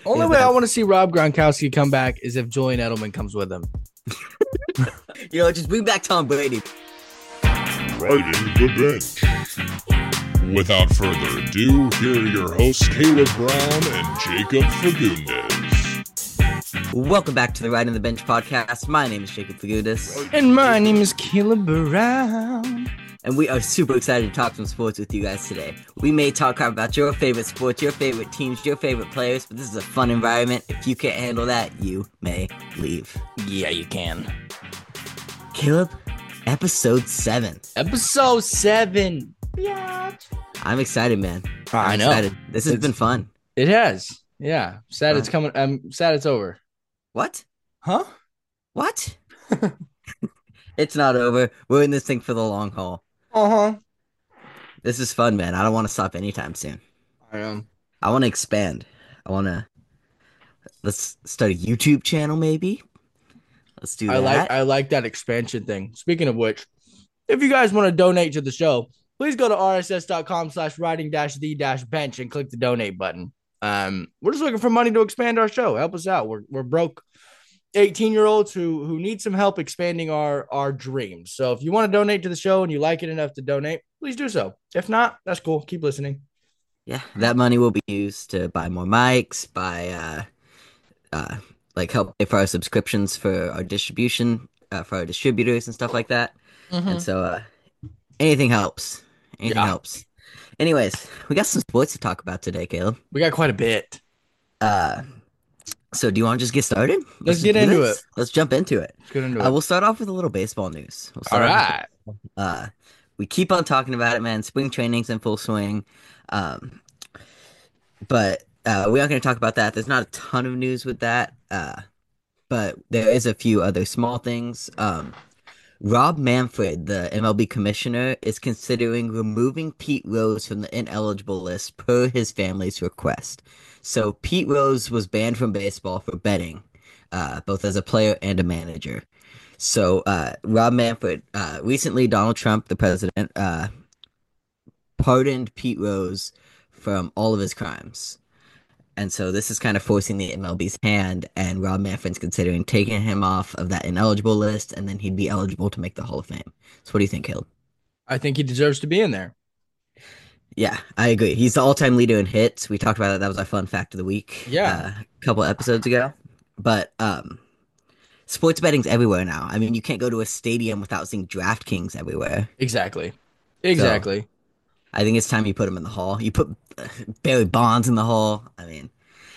Only way I want to see Rob Gronkowski come back is if Julian Edelman comes with him. Just bring back Tom Brady. Riding the bench. Without further ado, here are your hosts, Caleb Brown and Jacob Fagundes. Welcome back to the Riding the Bench podcast. My name is Jacob Fagundes. And my name is Caleb Brown. And we are super excited to talk some sports with you guys today. We may talk about your favorite sports, your favorite teams, your favorite players, but this is a fun environment. If you can't handle that, you may leave. Yeah, you can. Caleb, episode 7. Episode 7. Yeah. I'm excited, man. I know. Excited. This has been fun. It has. Yeah. Sad it's coming. I'm sad it's over. What? Huh? What? It's not over. We're in this thing for the long haul. Uh-huh. This is fun, man. I don't want to stop anytime soon. I am. I want to expand. Let's start a YouTube channel, maybe. Let's do that. I like that expansion thing. Speaking of which, if you guys want to donate to the show, please go to rss.com/riding-the-bench and click the donate button. We're just looking for money to expand our show. Help us out. We're broke 18-year-olds who need some help expanding our dreams. So if you want to donate to the show and you like it enough to donate, please do so. If not, that's cool. Keep listening. Yeah, that money will be used to buy more mics, help pay for our subscriptions for our distribution, for our distributors and stuff like that. Mm-hmm. And so anything helps. Anything helps. Anyways, we got some sports to talk about today, Caleb. We got quite a bit. So do you want to just get started? Let's get into it. Let's jump into it. Let's get into it. We'll start off with a little baseball news. All right. We keep on talking about it, man. Spring training's in full swing. But we aren't going to talk about that. There's not a ton of news with that. But there is a few other small things. Rob Manfred, the MLB commissioner, is considering removing Pete Rose from the ineligible list per his family's request. So Pete Rose was banned from baseball for betting, both as a player and a manager. So Rob Manfred, recently Donald Trump, the president, pardoned Pete Rose from all of his crimes. And so this is kind of forcing the MLB's hand, and Rob Manfred's considering taking him off of that ineligible list, and then he'd be eligible to make the Hall of Fame. So what do you think, Caleb? I think he deserves to be in there. Yeah, I agree. He's the all-time leader in hits. We talked about that. That was our fun fact of the week. Yeah. A couple episodes ago. But sports betting's everywhere now. I mean, you can't go to a stadium without seeing DraftKings everywhere. Exactly. So, I think it's time you put him in the Hall. You put Barry Bonds in the Hall. I mean,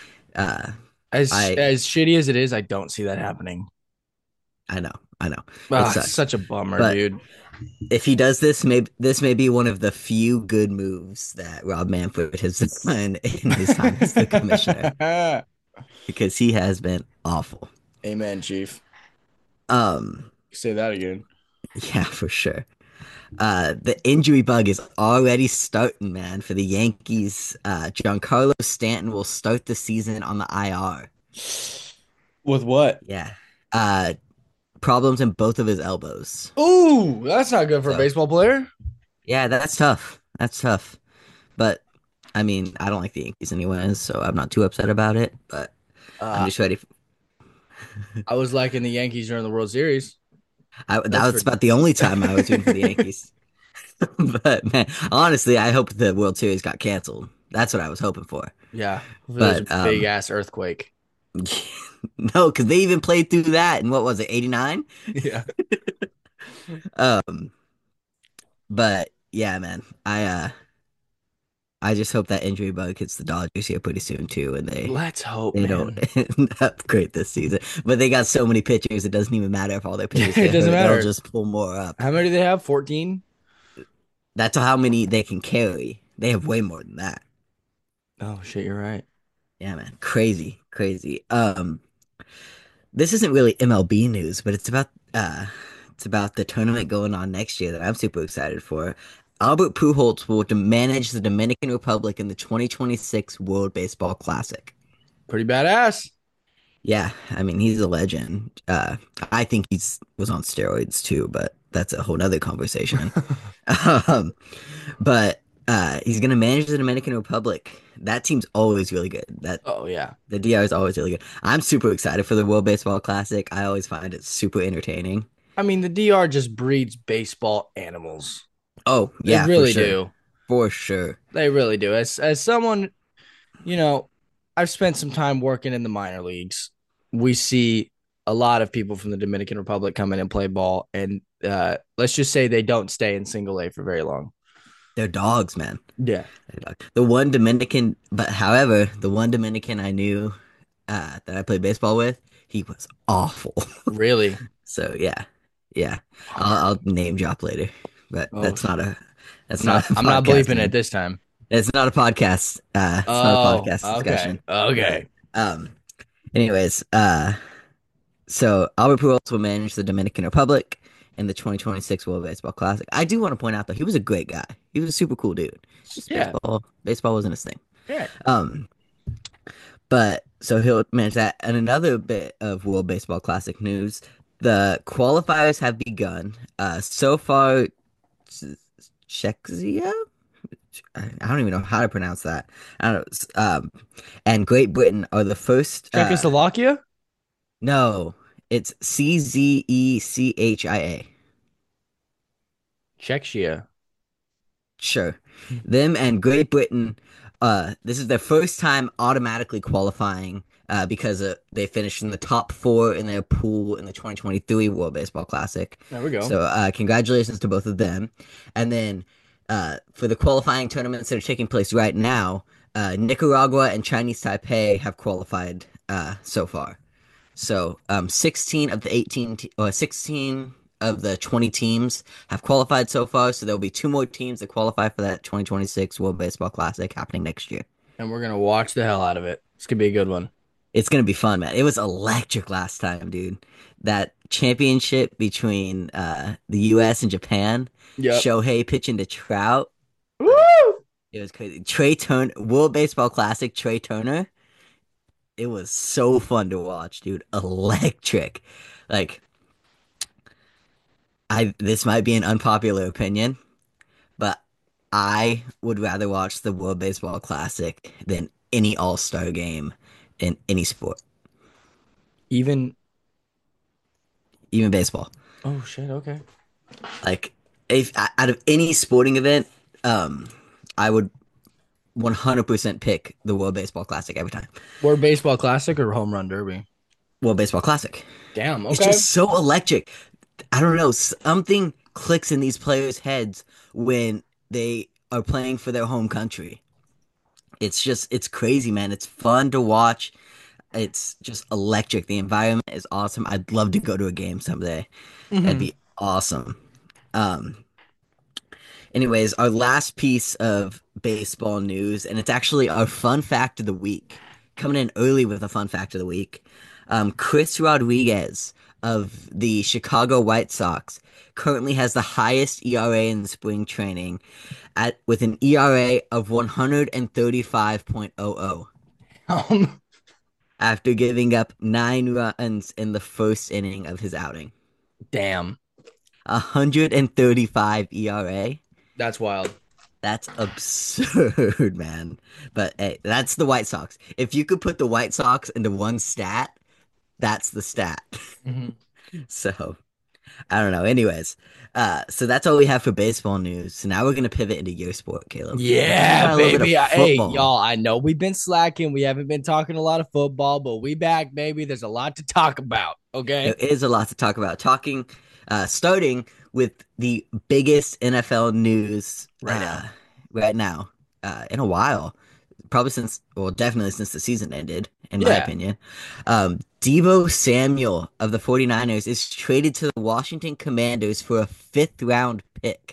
as shitty as it is, I don't see that happening. I know. It's such a bummer, dude. If he does this, this may be one of the few good moves that Rob Manfred has done in his time as the commissioner, because he has been awful. Amen, Chief. Say that again. Yeah, for sure. The injury bug is already starting, man, for the Yankees. Giancarlo Stanton will start the season on the IR. With what? Yeah. Problems in both of his elbows. Ooh, that's not good for a baseball player. Yeah, that's tough. But, I mean, I don't like the Yankees anyways, so I'm not too upset about it, but I'm just ready. I was liking the Yankees during the World Series. That was about the only time I was rooting for the Yankees. But, man, honestly, I hope the World Series got canceled. That's what I was hoping for. Yeah, but a big-ass earthquake. No, because they even played through that in, what was it, 89? Yeah. But, yeah, man, I just hope that injury bug hits the Dodgers here pretty soon, too, and let's hope they don't upgrade this season. But they got so many pitchers, it doesn't even matter if all their pitchers it doesn't matter. They'll just pull more up. How many do they have? 14? That's how many they can carry. They have way more than that. Oh, shit, you're right. Yeah, man. Crazy. This isn't really MLB news, but it's about the tournament going on next year that I'm super excited for. Albert Pujols will manage the Dominican Republic in the 2026 World Baseball Classic. Pretty badass. Yeah, I mean, he's a legend. I think was on steroids too, but that's a whole nother conversation. But he's going to manage the Dominican Republic that team's always really good. Oh yeah. The DR is always really good. I'm super excited for the World Baseball Classic. I always find it super entertaining. I mean, the DR just breeds baseball animals. Oh, They yeah, for really sure. do. For sure. They really do. As someone, you know, I've spent some time working in the minor leagues. We see a lot of people from the Dominican Republic come in and play ball, and let's just say they don't stay in single A for very long. They're dogs, man. Yeah. They're dogs. However, the one Dominican I knew that I played baseball with, he was awful. Really? So yeah. I'll name drop later, but Oh, that's I'm not not. a I'm not podcast bleeping name. it this time. It's not a podcast. It's not a Oh, podcast okay. discussion. Okay. Um. Anyways, so Albert Pujols will manage the Dominican Republic in the 2026 World Baseball Classic. I do want to point out though, he was a great guy. He was a super cool dude. Just Yeah. baseball wasn't his thing. Yeah. But so he'll manage that. And another bit of World Baseball Classic news: the qualifiers have begun. So far, Czechia. I don't even know how to pronounce that. I don't know. And Great Britain are the first. Czechoslovakia? No, it's Czechia. Czechia. Sure. Them and Great Britain, this is their first time automatically qualifying because they finished in the top four in their pool in the 2023 World Baseball Classic. There we go. So congratulations to both of them. And then for the qualifying tournaments that are taking place right now, Nicaragua and Chinese Taipei have qualified so far. So 16 of the 16 of the 20 teams have qualified so far. So there'll be two more teams that qualify for that 2026 World Baseball Classic happening next year. And we're gonna watch the hell out of it. It's gonna be a good one. It's gonna be fun, man. It was electric last time, dude. That championship between the U.S. and Japan. Yeah. Shohei pitching to Trout. Woo! It was crazy. Trey Turner, World Baseball Classic. Trey Turner. It was so fun to watch, dude. Electric. Like, this might be an unpopular opinion, but I would rather watch the World Baseball Classic than any All-Star game in any sport, Even. even baseball. Oh shit. Okay. Like, if out of any sporting event, I would 100% pick the World Baseball Classic every time. World Baseball Classic or Home Run Derby? World Baseball Classic. Damn. It's Okay. just so electric. I don't know. Something clicks in these players' heads when they are playing for their home country. It's crazy, man. It's fun to watch. It's just electric. The environment is awesome. I'd love to go to a game someday. That'd be awesome. Um, Anyways, our last piece of baseball news, and it's actually our fun fact of the week. Coming in early with a fun fact of the week. Chris Rodriguez of the Chicago White Sox currently has the highest ERA in spring training with an ERA of 135.00 after giving up 9 runs in the first inning of his outing. Damn. 135 ERA. That's wild. That's absurd, man. But hey, that's the White Sox. If you could put the White Sox into one stat, that's the stat. So, I don't know. Anyways, so that's all we have for baseball news. So now we're gonna pivot into your sport, Caleb. Yeah, A little bit baby. of Hey, football. y'all, I know we've been slacking. We haven't been talking a lot of football, but we back, baby. There's a lot to talk about. Okay. There is a lot to talk about. Starting with the biggest NFL news right now, in a while, definitely since the season ended, in my Yeah. opinion. Deebo Samuel of the 49ers is traded to the Washington Commanders for a 5th round pick.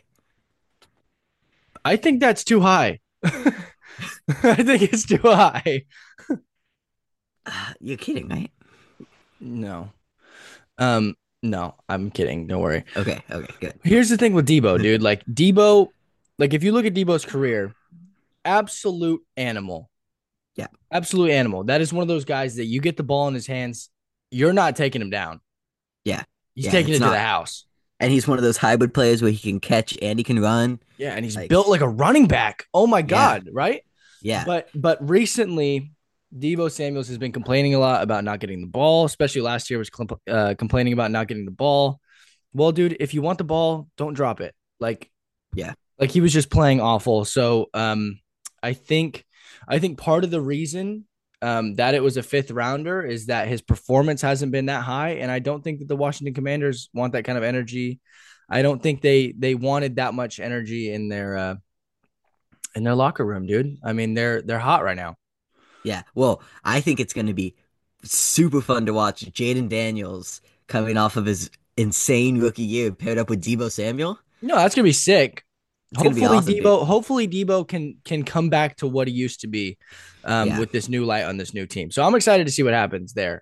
I think that's too high. I think it's too high. You're kidding, right? No. No, I'm kidding. Don't worry. Okay, good. Here's the thing with Debo, dude. Like Debo, like if you look at Debo's career, absolute animal. Yeah. Absolute animal. That is one of those guys that you get the ball in his hands, you're not taking him down. Yeah. He's Yeah, taking it's it to not. the house. And he's one of those hybrid players where he can catch and he can run. Yeah, and he's Like- built like a running back. Oh my God, right? Yeah. But recently, Deebo Samuels has been complaining a lot about not getting the ball, especially last year was complaining about not getting the ball. Well, dude, if you want the ball, don't drop it. Yeah. Like he was just playing awful. So I think part of the reason that it was a fifth rounder is that his performance hasn't been that high, and I don't think that the Washington Commanders want that kind of energy. I don't think they wanted that much energy in their locker room, dude. I mean, they're hot right now. Yeah. Well, I think it's going to be super fun to watch Jaden Daniels coming off of his insane rookie year paired up with Deebo Samuel. No, that's gonna be sick. It's going to be awesome, dude. Hopefully Debo can come back to what he used to be Yeah. with this new light on this new team. So I'm excited to see what happens there.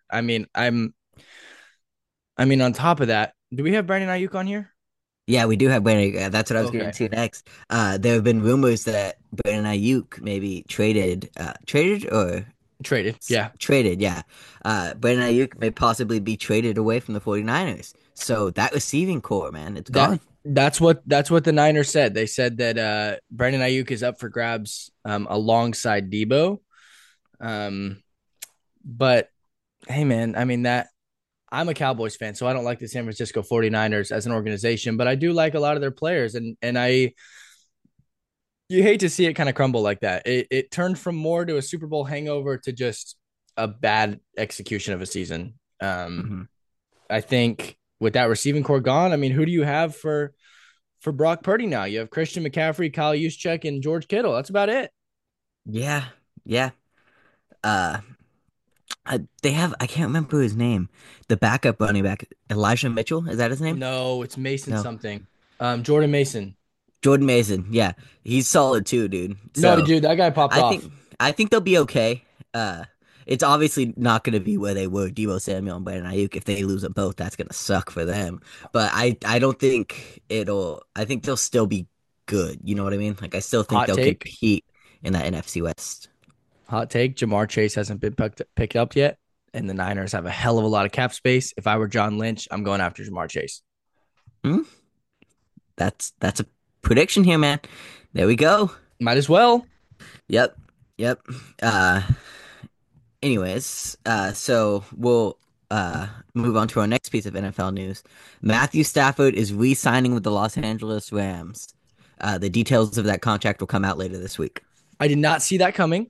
I mean, on top of that, do we have Brandon Ayuk on here? Yeah, we do have Brandon. That's what I was getting Okay. to next. There have been rumors that Brandon Ayuk may be traded or Traded. Yeah. traded. Yeah. Brandon Ayuk may possibly be traded away from the 49ers. So that receiving core, man, it's That gone. that's what the Niners said. They said that Brandon Ayuk is up for grabs alongside Debo. Um, but hey man, I mean that I'm a Cowboys fan, so I don't like the San Francisco 49ers as an organization, but I do like a lot of their players and I you hate to see it kind of crumble like that. It turned from more to a Super Bowl hangover to just a bad execution of a season. Hmm. I think with that receiving core gone, I mean, who do you have for Brock Purdy now? You have Christian McCaffrey, Kyle Juszczyk, and George Kittle. That's about it. Yeah. Yeah. Uh, they have, I can't remember his name. The backup running back, Elijah Mitchell. Is that his name? No, it's Mason No. something. Jordan Mason. Jordan Mason. Yeah. He's solid too, dude. No, So dude, that guy popped I off. think, I think they'll be okay. It's obviously not going to be where they were, Deebo Samuel and Brandon Ayuk. If they lose them both, that's going to suck for them. But I don't think I think they'll still be good. You know what I mean? Like, I still think Hot they'll take. compete in that NFC West. Hot take. Jamar Chase hasn't been picked up yet, and the Niners have a hell of a lot of cap space. If I were John Lynch, I'm going after Jamar Chase. Hmm? That's a prediction here, man. There we go. Might as well. Yep. Yep. Uh, so we'll move on to our next piece of NFL news. Matthew Stafford is re-signing with the Los Angeles Rams. The details of that contract will come out later this week. I did not see that coming.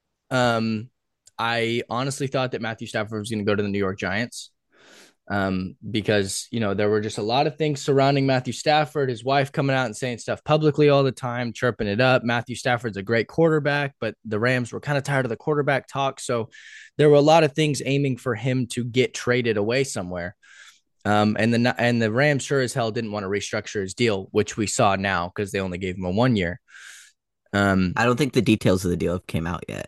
I honestly thought that Matthew Stafford was going to go to the New York Giants. Because there were just a lot of things surrounding Matthew Stafford, his wife coming out and saying stuff publicly all the time, chirping it up. Matthew Stafford's a great quarterback, but the Rams were kind of tired of the quarterback talk. So there were a lot of things aiming for him to get traded away somewhere. And the Rams sure as hell didn't want to restructure his deal, which we saw now because they only gave him a 1 year. I don't think the details of the deal came out yet.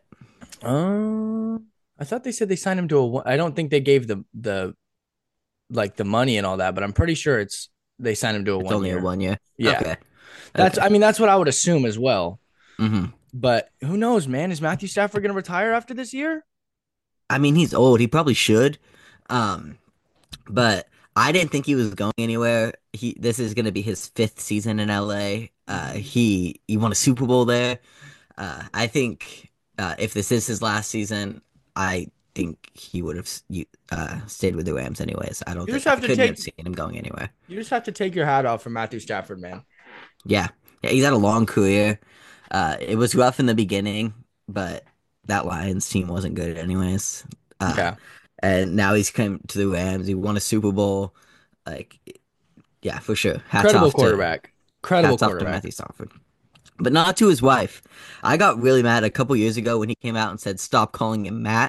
I thought they said they signed him to I don't think they gave the like the money and all that, but I'm pretty sure they signed him to a It's 1 only year. a 1 year. Yeah. Okay. That's Okay. I mean that's what I would assume as well. Hmm. But who knows, man? Is Matthew Stafford going to retire after this year? I mean, he's old. He probably should. Um, but I didn't think he was going anywhere. This is going to be his fifth season in LA. He won a Super Bowl there. I think if this is his last season, I think he would have stayed with the Rams anyways. You just I have to couldn't have take seen him going anywhere. you just have to take your hat off for Matthew Stafford, man. Yeah, yeah, he's had a long career. It was rough in the beginning, but that Lions team wasn't good anyways. Uh, Yeah. and now he's come to the Rams. He won a Super Bowl. Like, yeah, for sure. Credible quarterback. Credible Hats off to quarterback. Matthew Stafford. But not to his wife. I got really mad a couple years ago when he came out and said, "Stop calling him Matt."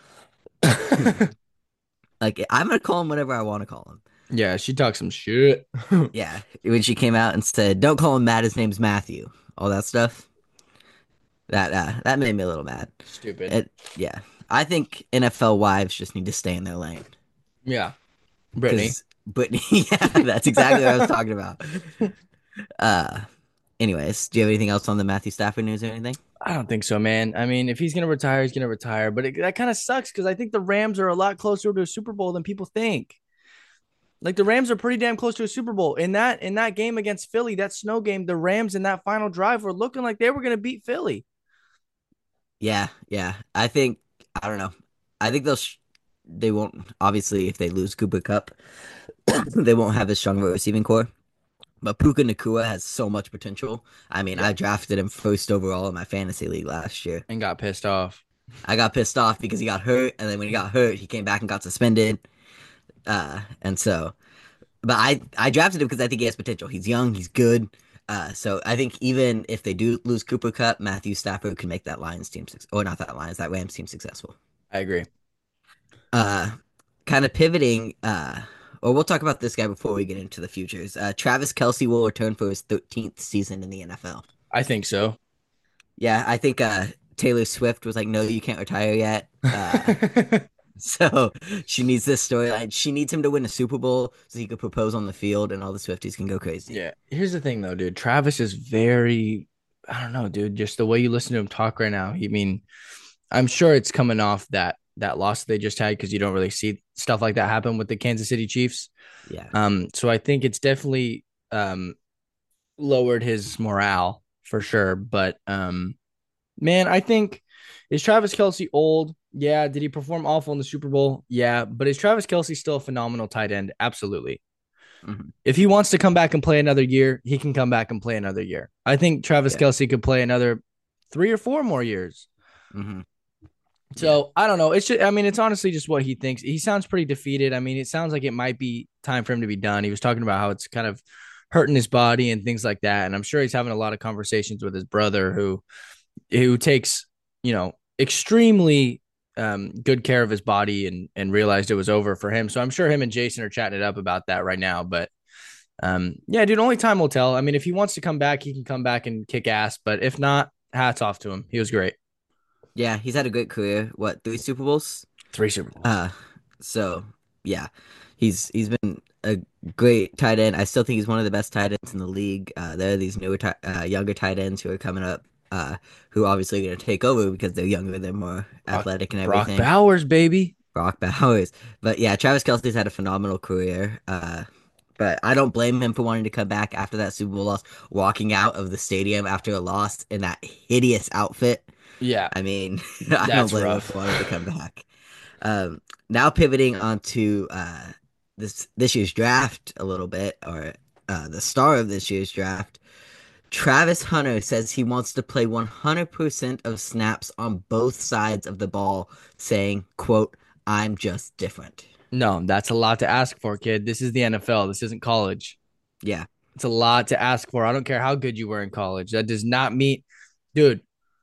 Like, I'm gonna call him whatever I want to call him. Yeah, she talks some shit. Yeah, when she came out and said, "Don't call him Matt. His name's Matthew." All that stuff. That made me a little mad. Stupid. Yeah, I think NFL wives just need to stay in their lane. Yeah. Brittany. Brittany, yeah, that's exactly what I was talking about. Uh, anyways, do you have anything else on the Matthew Stafford news or anything? I don't think so, man. I mean, if he's going to retire, he's going to retire. But that kind of sucks because I think the Rams are a lot closer to a Super Bowl than people think. Like the Rams are pretty damn close to a Super Bowl. In that game against Philly, that snow game, the Rams in that final drive were looking like they were going to beat Philly. Yeah, yeah. I don't know. I think they won't, obviously, if they lose Cooper Cup, they won't have as strong of a receiving core. But Puka Nakua has so much potential. I mean, Yeah. I drafted him first overall in my fantasy league last year. And got pissed off. I got pissed off because he got hurt, and then when he got hurt, he came back and got suspended. And so, but I drafted him because I think he has potential. He's young, he's good. So I think even if they do lose Cooper Cup, Matthew Stafford can make that Lions team, or not that Lions, that Rams team successful. I agree. Uh, Kind of pivoting, or we'll talk about this guy before we get into the futures. Travis Kelce will return for his 13th season in the NFL. I think so. Yeah, I think Taylor Swift was like, "No, you can't retire yet." So she needs this storyline. She needs him to win a Super Bowl so he could propose on the field, and all the Swifties can go crazy. Yeah. Here's the thing, though, dude. Travis is very, I don't know, dude. Just the way you listen to him talk right now. I mean, I'm sure it's coming off that loss they just had because you don't really see stuff like that happen with the Kansas City Chiefs. Yeah, So I think it's definitely lowered his morale for sure. But man, I think is Travis Kelce old? Yeah. Did he perform awful in the Super Bowl? Yeah. But is Travis Kelce still a phenomenal tight end? Absolutely. hmm If he wants to come back and play another year, he can come back and play another year. I think Travis yeah, Kelce could play another 3 or 4 more years. hmm yeah, So I don't know. It's just, I mean, it's honestly just what he thinks. He sounds pretty defeated. I mean, it sounds like it might be time for him to be done. He was talking about how it's kind of hurting his body and things like that. And I'm sure he's having a lot of conversations with his brother who takes, extremely good care of his body and realized it was over for him. So I'm sure him and Jason are chatting it up about that right now. But yeah, dude, only time will tell. I mean, if he wants to come back, he can come back and kick ass. But if not, hats off to him. He was great. yeah. He's had a great career. What, 3 Super Bowls? 3 Super Bowls. Uh, so yeah, he's been a great tight end. I still think he's one of the best tight ends in the league. There are these younger tight ends who are coming up, who obviously are going to take over because they're younger, they're more Brock, athletic and Brock everything. Bowers, baby. Brock Bowers, but yeah, Travis Kelce's had a phenomenal career. But I don't blame him for wanting to come back after that Super Bowl loss, walking out of the stadium after a loss in that hideous outfit. Yeah, I mean, I don't that's blame him rough. for wanting to come back. Now pivoting onto this year's draft a little bit, or the star of this year's draft, Travis Hunter says he wants to play 100% of snaps on both sides of the ball, saying, "quote I'm just different." No, that's a lot to ask for, kid. This is the NFL. This isn't college. Yeah, It's a lot to ask for. I don't care how good you were in college. That does not mean, dude.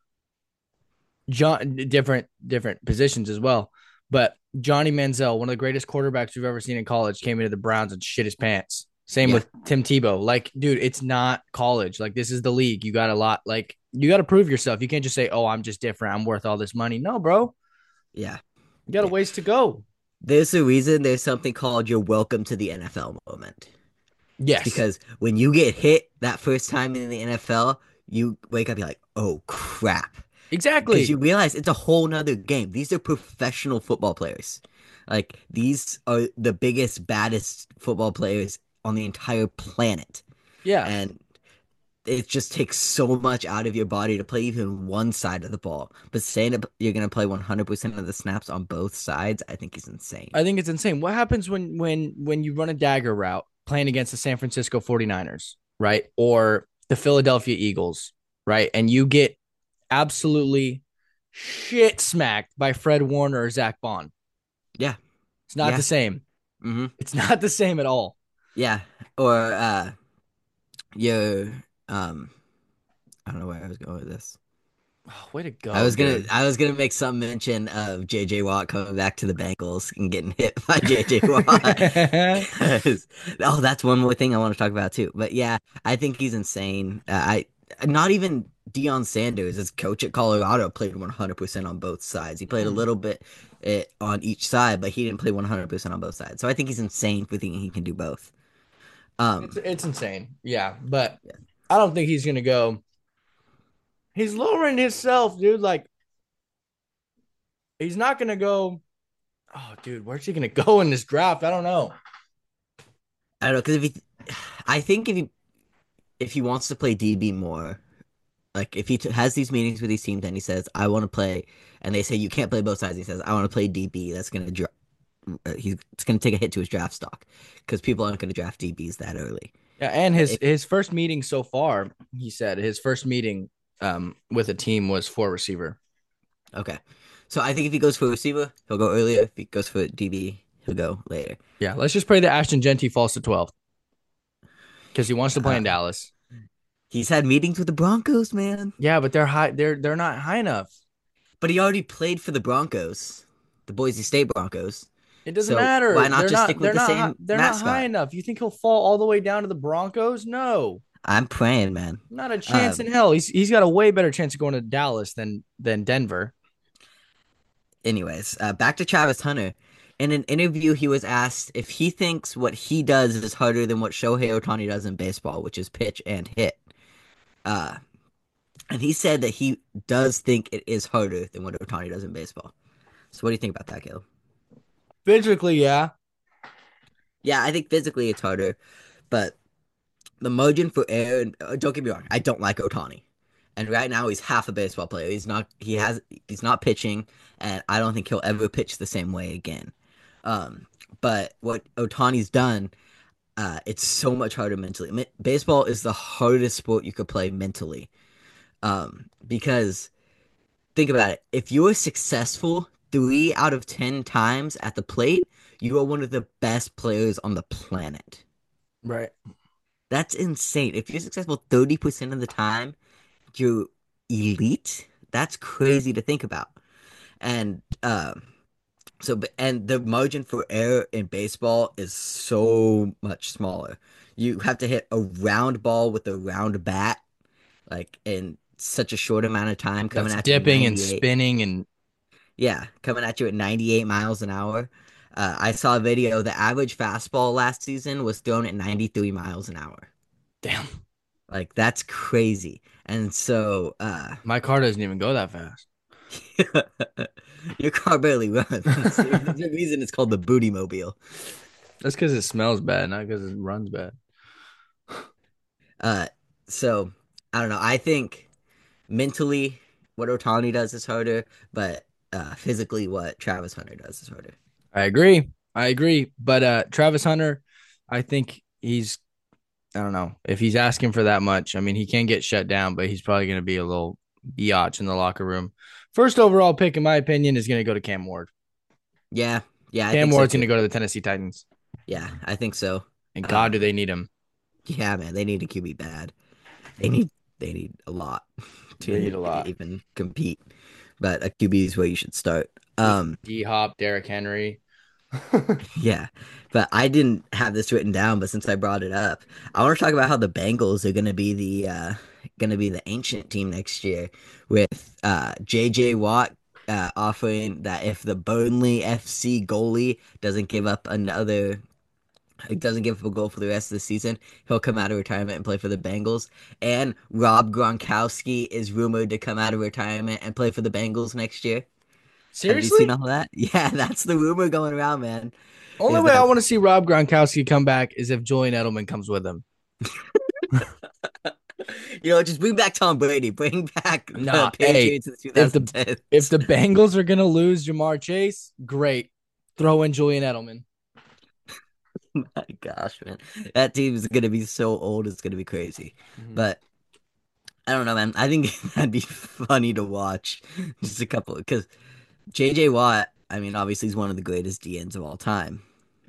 John, different positions as well. But Johnny Manziel, one of the greatest quarterbacks we've ever seen in college, came into the Browns and shit his pants. Same yeah, with Tim Tebow. Like, dude, it's not college. Like, this is the league. You got a lot. Like, you got to prove yourself. You can't just say, "Oh, I'm just different. I'm worth all this money." No, bro. yeah, You got a yeah. ways to go. There's a reason there's something called your welcome to the NFL moment. It's Yes, because when you get hit that first time in the NFL, you wake up, you're like, oh crap. Because exactly. you realize it's a whole nother game. These are professional football players. Like, these are the biggest, baddest football players on the entire planet. Yeah. And it just takes so much out of your body to play even one side of the ball. But saying that you're going to play 100% of the snaps on both sides, I think is insane. I think it's insane. What happens when you run a dagger route playing against the San Francisco 49ers, right? Or the Philadelphia Eagles, right? And you get absolutely shit smacked by Fred Warner or Zach Bond. Yeah. It's not Yeah. the same. hmm It's not the same at all. Yeah. Or, your, I don't know where I was going with this. Oh, way to go, dude. I was gonna make some mention of JJ Watt coming back to the Bengals and getting hit by JJ Watt. 'Cause- oh, that's one more thing I want to talk about too. But yeah, I think he's insane. I not even Deion Sanders, as coach at Colorado, played 100% on both sides. He played a little bit on each side, but he didn't play 100% on both sides. So I think he's insane for thinking he can do both. It's insane. Yeah, but I don't think he's gonna go. He's lowering himself, dude. Like he's not gonna go. Oh, dude, where's he gonna go in this draft? I don't know. I don't know because I think if he wants to play DB more, Like if he has these meetings with these teams and he says, "I want to play," and they say you can't play both sides, he says, "I want to play DB." That's gonna it's gonna take a hit to his draft stock because people aren't gonna draft DBs that early. Yeah, and But his first meeting so far, he said his first meeting with a team was for receiver. Okay, so I think if he goes for receiver, he'll go earlier. If he goes for DB, he'll go later. Yeah, let's just pray that Ashton Genty falls to 12th because he wants to play in Dallas. He's had meetings with the Broncos, man. Yeah, but they're high. They're not high enough. But he already played for the Broncos, the Boise State Broncos. It doesn't So matter. why not they're just not. stick with They're the not. same They're not mascot? high enough. You think he'll fall all the way down to the Broncos? No, I'm praying, man. not a chance in hell. He's got a way better chance of going to Dallas than Denver. Anyways, back to Travis Hunter. In an interview, he was asked if he thinks what he does is harder than what Shohei Ohtani does in baseball, which is pitch and hit. Uh, and he said that he does think it is harder than what Ohtani does in baseball. So what do you think about that, Caleb? Physically, yeah. Yeah, I think physically it's harder, but the margin for error. Don't get me wrong, I don't like Ohtani, and right now he's half a baseball player. He's not. He's not pitching, and I don't think he'll ever pitch the same way again. But what Ohtani's done, it's so much harder mentally. Baseball is the hardest sport you could play mentally, because think about it. If you are successful 3 out of 10 times at the plate, you are one of the best players on the planet. Right. That's insane. If you're successful 30% of the time, you're elite. That's crazy to think about. And and the margin for error in baseball is so much smaller. You have to hit a round ball with a round bat, like in such a short amount of time, coming That's at you at dipping and 98. spinning and Yeah, coming at you at 98 miles an hour. I saw a video. The average fastball last season was thrown at 93 miles an hour. damn. Like that's crazy. And so My car doesn't even go that fast. your car barely runs. There's a reason it's called the Booty Mobile. That's because it smells bad, not because it runs bad. So I don't know. I think mentally what Otani does is harder, but physically what Travis Hunter does is harder. I agree. But Travis Hunter, I think I don't know if he's asking for that much. I mean, he can get shut down, but he's probably going to be a little biatch in the locker room. First overall pick, in my opinion, is going to go to Cam Ward. Yeah, I Cam think Ward's so going to too. go to the Tennessee Titans. Yeah, I think so. And God, do they need him? Yeah, man, they need a QB bad. They need a lot They need a lot. even compete. But a QB is where you should start. D-Hop, Derrick Henry. Yeah, but I didn't have this written down. But since I brought it up, I want to talk about how the Bengals are going to be the ancient team next year with J.J. Watt offering that if the Burnley FC goalie doesn't give up a goal for the rest of the season, he'll come out of retirement and play for the Bengals. And Rob Gronkowski is rumored to come out of retirement and play for the Bengals next year. Have you Seriously? seen all that? Yeah, that's the rumor going around, man. Only Is way I that want to see Rob Gronkowski come back is if Julian Edelman comes with him. just bring back Tom Brady, bring back Nah, the Patriots in if the 2010s. if the Bengals are gonna lose Jamar Chase, great. Throw in Julian Edelman. My gosh, man, that team is gonna be so old, it's gonna be crazy. But I don't know, man. I think that'd be funny to watch. Just a couple, because JJ Watt, I mean, obviously he's one of the greatest DNs of all time.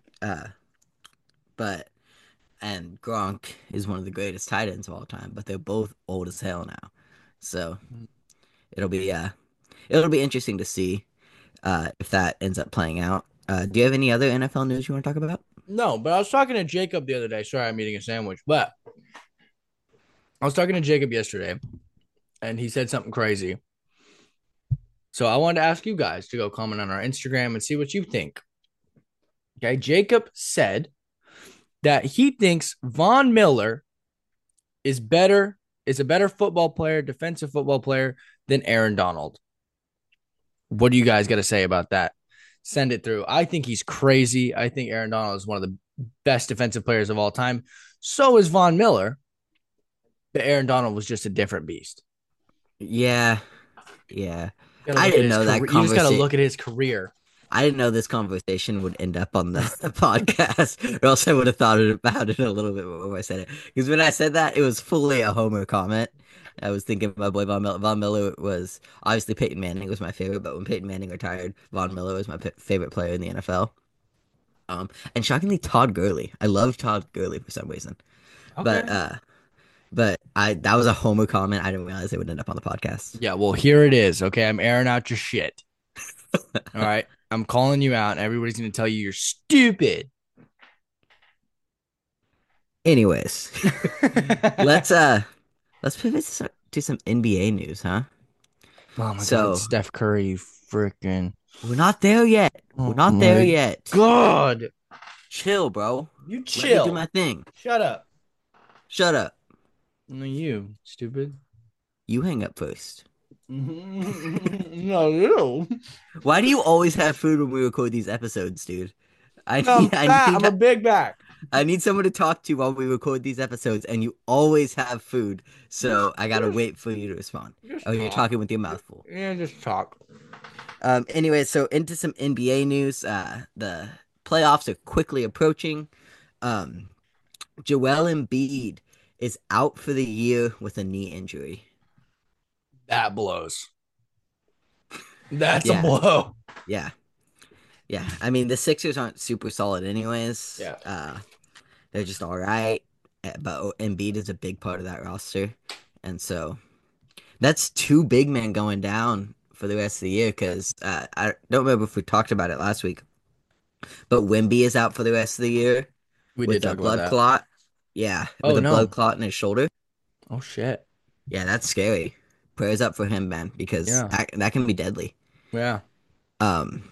But and Gronk is one of the greatest tight ends of all time. But they're both old as hell now, so it'll be interesting to see if that ends up playing out. Do you have any other NFL news you want to talk about? No, but I was talking to Jacob the other day. Sorry, I'm eating a sandwich, but I was talking to Jacob yesterday, and he said something crazy. So I wanted to ask you guys to go comment on our Instagram and see what you think. Okay, Jacob said that he thinks Von Miller is a better football player, defensive football player than Aaron Donald. What do you guys got to say about that? Send it through. I think he's crazy. I think Aaron Donald is one of the best defensive players of all time. So is Von Miller. But Aaron Donald was just a different beast. Yeah, yeah. You gotta I look at didn't his know that career. You just gotta conversation. look at his career. I didn't know this conversation would end up on the podcast, or else I would have thought about it a little bit before I said it. Because when I said that, it was fully a Homer comment. I was thinking of my boy Von Miller. Von Miller was obviously Peyton Manning was my favorite, but when Peyton Manning retired, Von Miller was my favorite player in the NFL. And shockingly, Todd Gurley. I love Todd Gurley for some reason, but Okay. I that was a Homer comment. I didn't realize it would end up on the podcast. Yeah, well, here it is. Okay, I'm airing out your shit. All right, I'm calling you out, and everybody's gonna tell you you're stupid. Anyways, let's Oh let's pivot to some NBA news, huh? my God, So Steph Curry, freaking. we're not there yet. We're Oh not there my yet. God, Chill, bro. you Let me do chill. my thing. Shut up. Shut up. No, you stupid. You hang up first. No, you. Why do you always have food when we record these episodes, dude? I No, I'm need I fat. I'm need a big back. I need someone to talk to while we record these episodes, and you always have food, so I gotta Just, wait for you to respond. just Oh, you're talk. talking with your mouth full. Yeah, just talk. Anyway, so into some NBA news. The playoffs are quickly approaching. Um, Joel Embiid is out for the year with a knee injury. That blows. That's a Yeah, blow. yeah, yeah. I mean, the Sixers aren't super solid, anyways. Yeah. They're just all right. But Embiid is a big part of that roster, and so that's two big men going down for the rest of the year. Because I don't remember if we talked about it last week, but Wemby is out for the rest of the year We did with a talk about blood that. clot. Yeah, with Oh a blood no. clot in his shoulder. Oh shit. Yeah, that's scary. Prayers up for him, man, because Yeah. that can be deadly. Yeah. Um,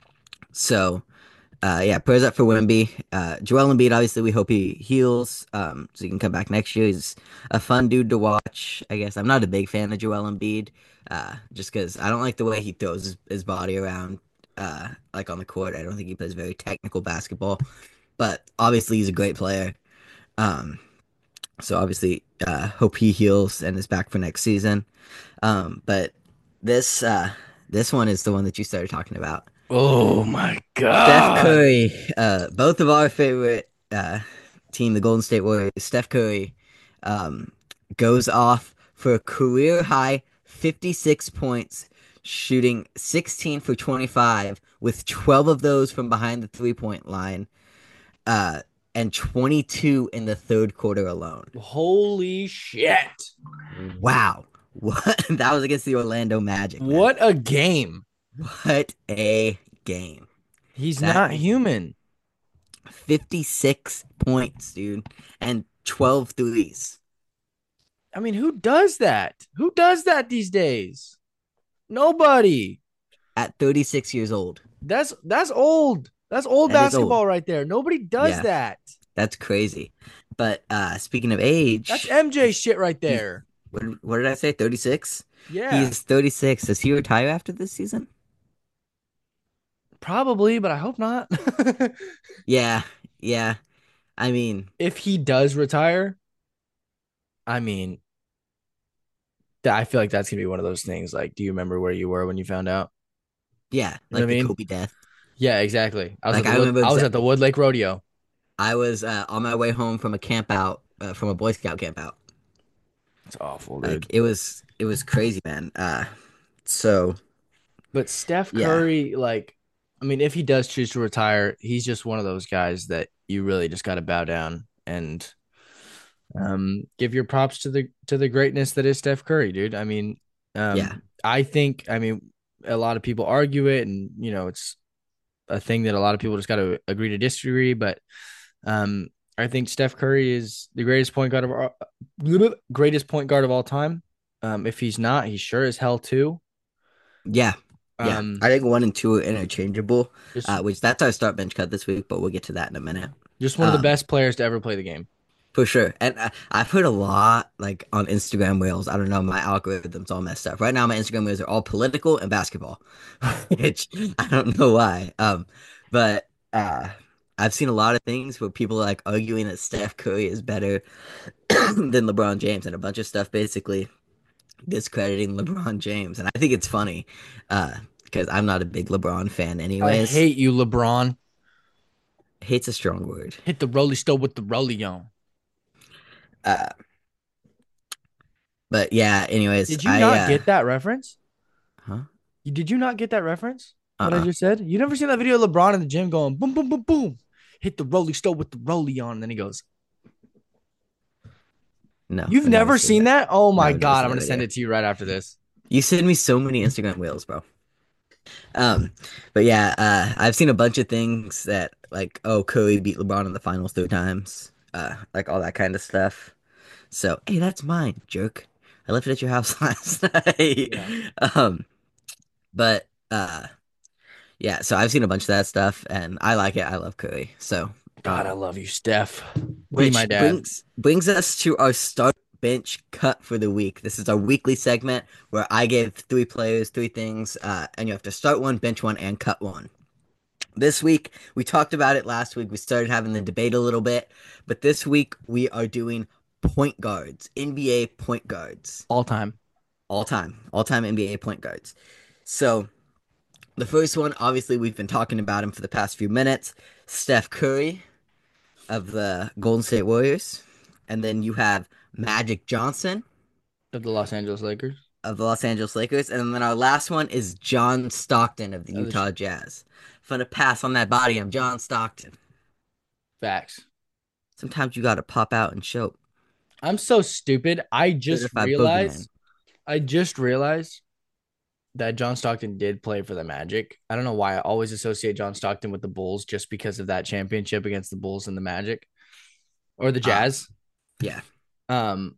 so yeah, prayers up for Wemby. Joel Embiid, obviously, we hope he heals, so he can come back next year. He's a fun dude to watch. I guess I'm not a big fan of Joel Embiid, just because I don't like the way he throws his body around, like on the court. I don't think he plays very technical basketball, but obviously he's a great player. Um, so obviously, hope he heals and is back for next season. But this this one is the one that you started talking about. Oh my Steph God. Curry, both of our favorite team, the Golden State Warriors, Steph Curry, um, goes off for a career high 56 points, shooting 16 for 25, with 12 of those from behind the 3-point line, uh, and 22 in the third quarter alone. Holy shit. Wow. What? That was against the Orlando Magic, man. What a game. What a game. He's That not human. 56 points, dude, and 12 threes I mean, who does that? Who does that these days? Nobody. at 36 years old. That's old. That's old That is old. basketball right there. Nobody does Yeah. that. That's crazy. But speaking of age, That's MJ shit right there. what did I say? 36? Yeah. He's 36. Does he retire after this season? Probably, but I hope not. Yeah. Yeah. I mean, If he does retire, I mean, I feel like that's gonna be one of those things. Like, do you remember where you were when you found out? yeah, You know like what I the mean? Kobe death. Yeah, exactly. I was Like at the I remember I was at the Wood Lake Rodeo. I was on my way home from a camp out, from a Boy Scout camp out. It's awful, Like dude. it was crazy, man. So But Steph yeah. Curry, like, I mean, if he does choose to retire, he's just one of those guys that you really just got to bow down and give your props to the greatness that is Steph Curry, dude. I mean, Yeah. I think, I mean, a lot of people argue it, and it's a thing that a lot of people just got to agree to disagree. But I think Steph Curry is the greatest point guard of all time. If he's not, he sure as hell too. Yeah. Yeah. Um, I think 1 and 2 are interchangeable, just which that's our start bench cut this week, but we'll get to that in a minute. just one of the best players to ever play the game. For sure. And I've heard a lot like on Instagram Reels. I don't know, my algorithm's all messed up. Right now, my Instagram Reels are all political and basketball, which I don't know why. But I've seen a lot of things where people are like arguing that Steph Curry is better than LeBron James and a bunch of stuff basically discrediting LeBron James, and I think it's funny because I'm not a big LeBron fan, I anyways. hate you, LeBron. Hate's a strong word. Hit the rolly stove with the rolly on. Uh, but yeah, anyways, Did you not get that reference? huh? Did you not get that reference? What I Uh-uh. just said? You never seen that video of LeBron in the gym going boom, boom, boom, boom, hit the rolly stove with the rolly on, and then he goes. No, You've I've never never seen seen that. that? Oh No, my I've never god, I'm seen gonna that send video. it to you right after this. You send me so many Instagram reels, bro. Um, but yeah, I've seen a bunch of things that like, oh, Curry beat LeBron in the finals 3 times, like all that kind of stuff. So, hey, that's mine, jerk. I left it at your house last night. Yeah. Um, but yeah, so I've seen a bunch of that stuff, and I like it. I love Curry. So, God, I love you, Steph. Be my which dad. brings us to our start bench cut for the week. This is our weekly segment where I give 3 players 3 things, and you have to start one, bench one, and cut one. This week, we talked about it last week. We started having the debate a little bit, but this week we are doing point guards, NBA point guards, All time. all time NBA point guards. So the first one, obviously, we've been talking about him for the past few minutes. Steph Curry of the Golden State Warriors, and then you have Magic Johnson Of the Los Angeles Lakers. of the Los Angeles Lakers, and then our last one is John Stockton of the Of the Utah Jazz. I'm gonna pass on that body. I'm John Stockton. Facts. Sometimes you gotta pop out and show. I'm so stupid. Certified boogeyman. I just realized that John Stockton did play for the Magic. I don't know why I always associate John Stockton with the Bulls just because of that championship against the Bulls and the Magic or the Jazz. Yeah. Um,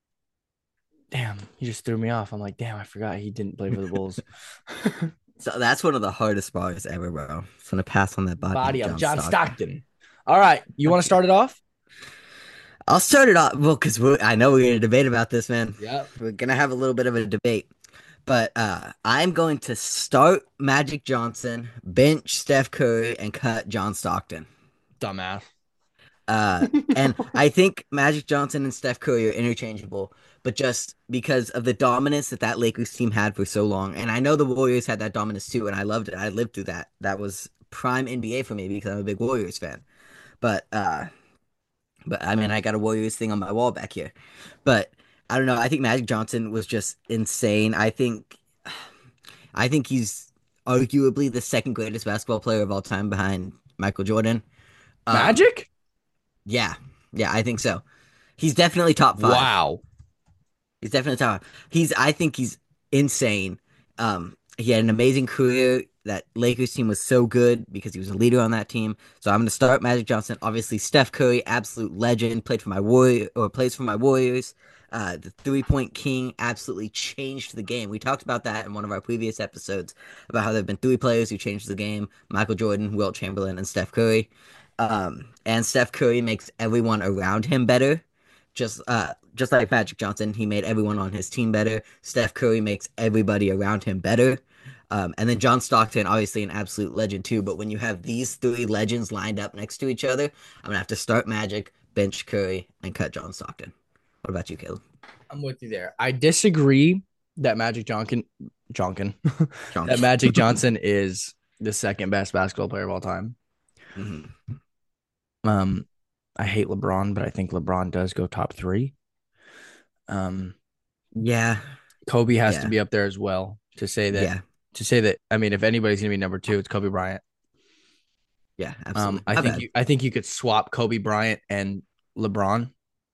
damn, you just threw me off. I'm like, damn, I forgot he didn't play for the Bulls. So that's one of the hardest bars ever, bro. Just gonna pass on that body. Body of John Stockton. All right, you want to start it off? I'll start it off. Well, because I know we're gonna debate about this, man. Yep. We're gonna have a little bit of a debate. But I'm going to start Magic Johnson, bench Steph Curry, and cut John Stockton. Dumbass. And I think Magic Johnson and Steph Curry are interchangeable, but just because of the dominance that Lakers team had for so long, and I know the Warriors had that dominance too, and I loved it. I lived through that. That was prime NBA for me because I'm a big Warriors fan. But I mean, I got a Warriors thing on my wall back here. But I don't know. I think Magic Johnson was just insane. I think he's arguably the second greatest basketball player of all time behind Michael Jordan. Magic? Yeah. Yeah, I think so. He's definitely top 5. Wow. He's definitely top 5. I think he's insane. He had an amazing career. That Lakers team was so good because he was a leader on that team. So I'm going to start Magic Johnson. Obviously, Steph Curry, absolute legend, plays for my Warriors. The 3-point king absolutely changed the game. We talked about that in one of our previous episodes about how there have been 3 players who changed the game: Michael Jordan, Wilt Chamberlain, and Steph Curry. And Steph Curry makes everyone around him better. Just like Magic Johnson, he made everyone on his team better. Steph Curry makes everybody around him better. And then John Stockton, obviously an absolute legend too. But when you have these 3 legends lined up next to each other, I'm gonna have to start Magic, bench Curry, and cut John Stockton. What about you, Caleb? I'm with you there. I disagree that that Magic Johnson is the second best basketball player of all time. Mm-hmm. I hate LeBron, but I think LeBron does go top 3. Yeah. Kobe has to be up there as well to say that. Yeah. To say that, I mean, if anybody's gonna be number 2, it's Kobe Bryant. Yeah, absolutely. I think you could swap Kobe Bryant and LeBron.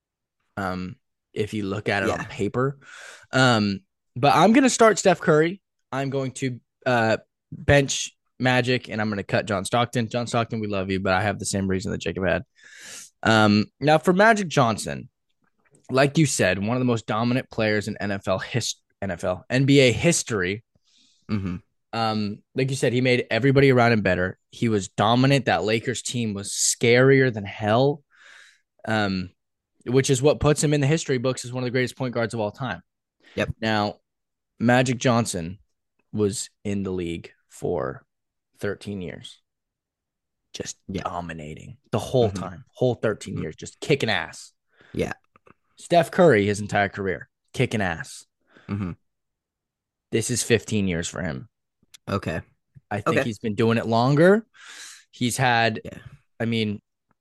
If you look at it on paper. But I'm gonna start Steph Curry. I'm going to bench Magic, and I'm gonna cut John Stockton. John Stockton, we love you, but I have the same reason that Jacob had. Now for Magic Johnson, like you said, one of the most dominant players in NBA history. Mm-hmm. Like you said, he made everybody around him better. He was dominant. That Lakers team was scarier than hell. Which is what puts him in the history books as one of the greatest point guards of all time. Yep. Now, Magic Johnson was in the league for 13 years. Just dominating the whole time, whole 13 years, just kicking ass. Yeah. Steph Curry, his entire career, kicking ass. Mm-hmm. This is 15 years for him. Okay. I think he's been doing it longer. He's had, Yeah. I mean,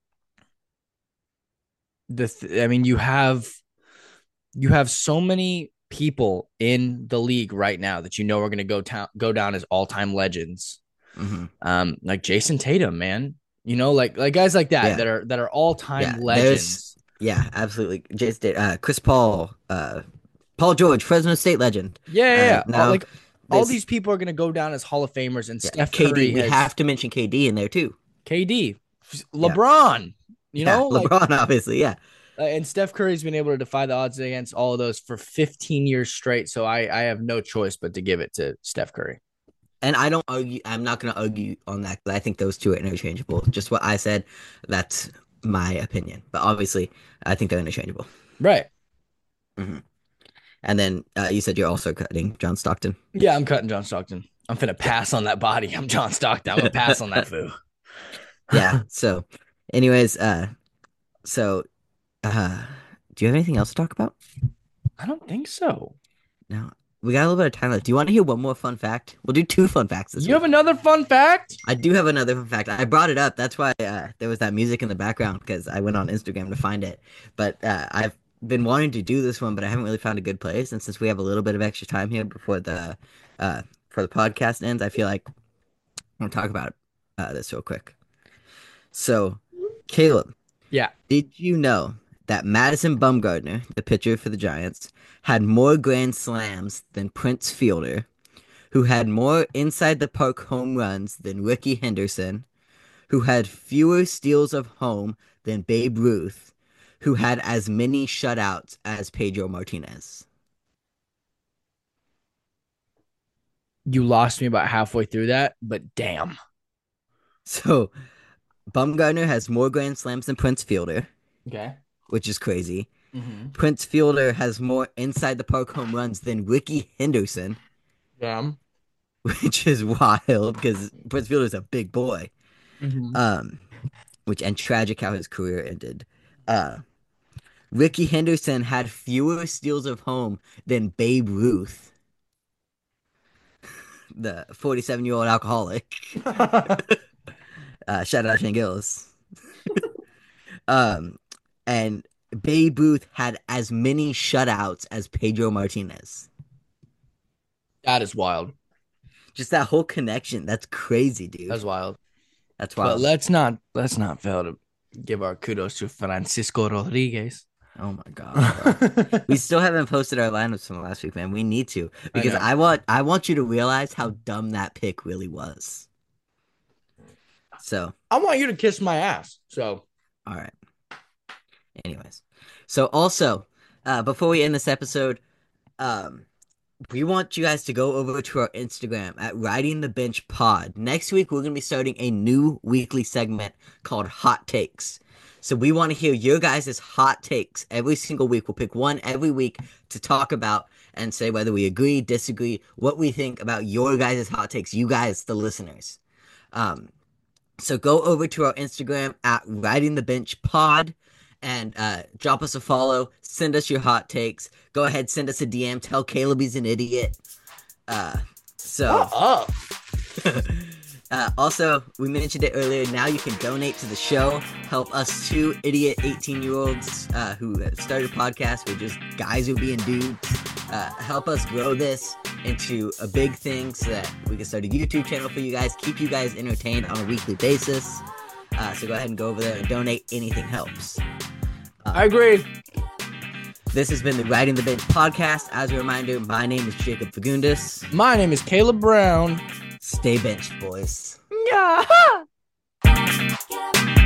you have so many people in the league right now that are going to go down as all-time legends. Mm-hmm. Like Jason Tatum, man. Like guys like that that are all-time legends. Yeah, absolutely. Jason, Chris Paul, Paul George, Fresno State legend. Yeah. Now, all these people are going to go down as Hall of Famers, and Steph KD, Curry. We have to mention KD in there too. KD, LeBron. LeBron, obviously, yeah. And Steph Curry's been able to defy the odds against all of those for 15 years straight. So I have no choice but to give it to Steph Curry. And I don't argue. I'm not going to argue on that because I think those two are interchangeable. Just what I said. That's my opinion. But obviously, I think they're interchangeable. Right. Mm-hmm. And then you said you're also cutting John Stockton. Yeah, I'm cutting John Stockton. I'm finna pass on that body. I'm John Stockton. I'm gonna pass on that foo. Yeah. So, anyways, do you have anything else to talk about? I don't think so. No. We got a little bit of time left. Do you want to hear one more fun fact? We'll do 2 fun facts this week. You have another fun fact? I do have another fun fact. I brought it up. That's why there was that music in the background because I went on Instagram to find it. But I've been wanting to do this one, but I haven't really found a good place. And since we have a little bit of extra time here before the podcast ends, I feel like I'm gonna talk about this real quick. So, Caleb, yeah, did you know that Madison Bumgarner, the pitcher for the Giants, had more grand slams than Prince Fielder, who had more inside the park home runs than Ricky Henderson, who had fewer steals of home than Babe Ruth, who had as many shutouts as Pedro Martinez? You lost me about halfway through that, but damn. So, Bumgarner has more grand slams than Prince Fielder. Okay. Which is crazy. Mm-hmm. Prince Fielder has more inside the park home runs than Ricky Henderson. Damn. Which is wild because Prince Fielder's a big boy. Mm-hmm. And tragic how his career ended. Ricky Henderson had fewer steals of home than Babe Ruth, the 47-year-old alcoholic. Shout out Shane Gillis. And Babe Ruth had as many shutouts as Pedro Martinez. That is wild. Just that whole connection. That's crazy, dude. That's wild. That's wild. But let's not fail to give our kudos to Francisco Rodriguez. Oh my god. We still haven't posted our lineups from last week, man. We need to. Because I want you to realize how dumb that pick really was. So I want you to kiss my ass. So all right. Anyways. So also, before we end this episode, we want you guys to go over to our Instagram at Riding the Bench Pod. Next week, we're going to be starting a new weekly segment called Hot Takes. So we want to hear your guys' hot takes every single week. We'll pick one every week to talk about and say whether we agree, disagree, what we think about your guys' hot takes, you guys, the listeners. So go over to our Instagram at Riding the Bench Pod and drop us a follow. Send us your hot takes. Go ahead, send us a DM. Tell Caleb he's an idiot. Also, we mentioned it earlier. Now you can donate to the show. Help us 2 idiot 18-year-olds who started a podcast. We're just guys who are being dudes. Help us grow this into a big thing so that we can start a YouTube channel for you guys. Keep you guys entertained on a weekly basis. So go ahead and go over there and donate. Anything helps. I agree. This has been the Riding the Bench podcast. As a reminder, my name is Jacob Fagundes. My name is Caleb Brown. Stay benched, boys. Yeah.